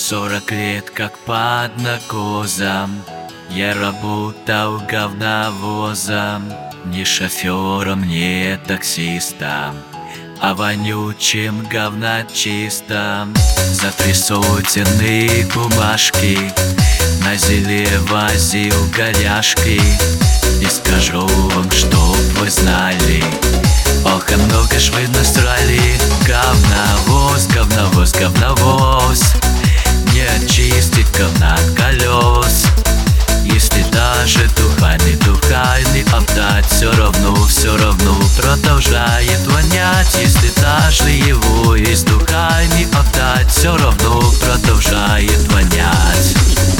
40 лет как под наркозом я работал говновозом, не шофером, не таксистом, а вонючим говночистом. За 3 сотенные бумажки на зеле возил голяшки. И скажу вам, чтоб вы знали, ох, и много ж вы насрали. Говновоз, говновоз, говновоз, не очистить говна от колес. Если даже духами обдать, все равно продолжает вонять. Если даже его из духами обдать, все равно продолжает вонять.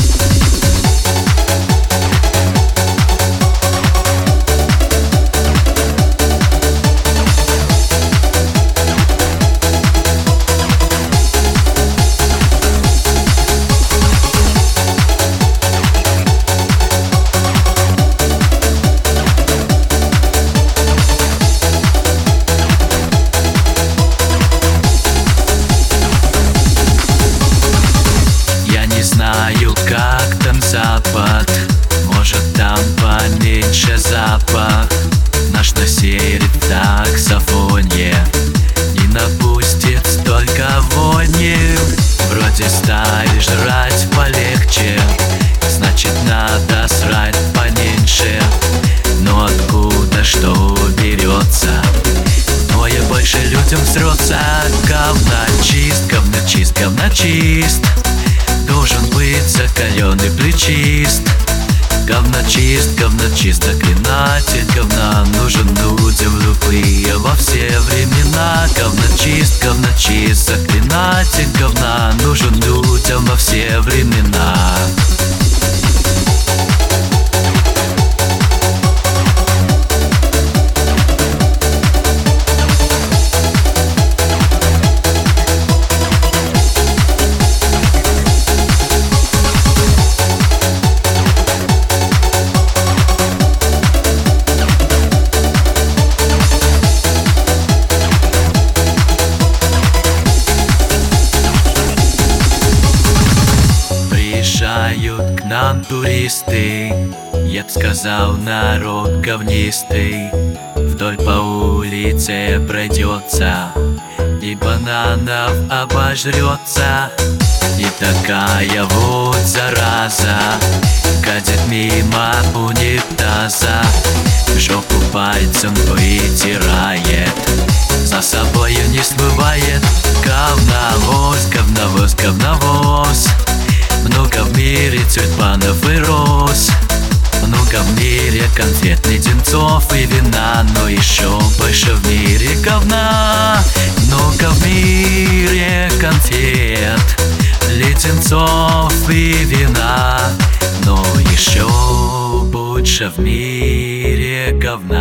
Знаю, как там запад, может там поменьше запах. Наш насерит в таксофоне и напустит столько вони. Вроде стали жрать полегче, значит надо срать поменьше. Но откуда что берется? Двое больше людям срется. Говночист, говночист, говночист должен быть закаленный плечист. Говночист, говночист, заклинатель говна нужен людям любые во все времена. Говночист, говночист, заклинатель говна нужен людям во все времена. Приезжают к нам туристы, я б сказал, народ говнистый. Вдоль по улице пройдется и бананов обожрется. И такая вот зараза катит мимо унитаза, жопу пальцем вытирает, за собою не смывает. Говновоз, говновоз, говновоз, много в мире тюльпанов и роз, много в мире конфет, леденцов и вина, но еще больше в мире говна. Много в мире конфет, леденцов и вина, но еще больше в мире говна.